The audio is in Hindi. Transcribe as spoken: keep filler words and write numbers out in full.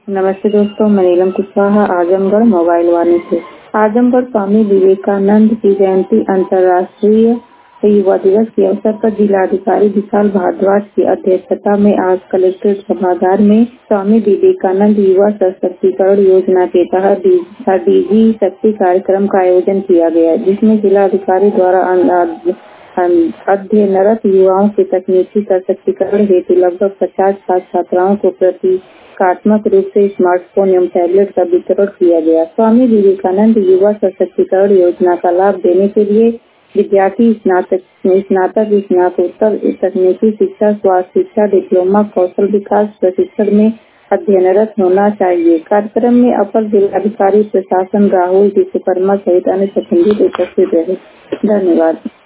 नमस्ते दोस्तों, मैं नीलम कुशवाहा आजमगढ़ मोबाइल वाणी से। आजमगढ़ स्वामी विवेकानंद की जयंती अंतर्राष्ट्रीय युवा दिवस के अवसर पर जिलाधिकारी विशाल भारद्वाज की अध्यक्षता में आज कलेक्ट्रेट सभागार में स्वामी विवेकानंद युवा सशक्तिकरण योजना के तहत डीजी शक्ति कार्यक्रम का आयोजन किया गया, जिसमें जिलाधिकारी द्वारा अध्ययनरत युवाओं के तकनीकी सशक्तिकरण हेतु लगभग पचास छात्र छात्राओं को प्रतीकात्मक रूप से स्मार्टफोन एवं टैबलेट का वितरण किया गया। स्वामी विवेकानंद युवा सशक्तिकरण योजना का लाभ देने के लिए विद्यार्थी स्नातक स्नातक स्नातकोत्तर तकनीकी शिक्षा, स्वास्थ्य शिक्षा, डिप्लोमा, कौशल विकास प्रशिक्षण में अध्ययनरत होना चाहिए। कार्यक्रम में अपर जिलाधिकारी प्रशासन राहुल विश्वकर्मा सहित अन्य प्रतिनिधि उपस्थित रहे। धन्यवाद।